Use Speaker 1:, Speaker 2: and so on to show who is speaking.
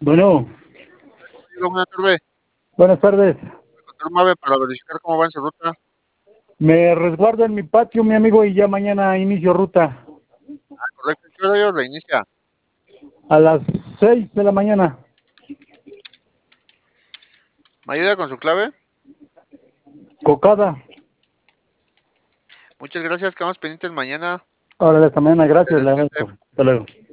Speaker 1: Bueno,
Speaker 2: Hola, buenas tardes.
Speaker 1: buenas tardes.
Speaker 2: Control Mave para verificar cómo va en su ruta.
Speaker 1: Me resguardo en mi patio, mi amigo, y ya mañana inicio ruta
Speaker 2: Correcto, ¿qué horario reinicia?
Speaker 1: a las 6 de la mañana.
Speaker 2: ¿Me ayuda con su clave?
Speaker 1: Cocada.
Speaker 2: Muchas gracias, quedamos pendientes mañana.
Speaker 1: Órale, hasta mañana. Gracias, le
Speaker 2: Excelente.
Speaker 1: agradezco. Hasta luego.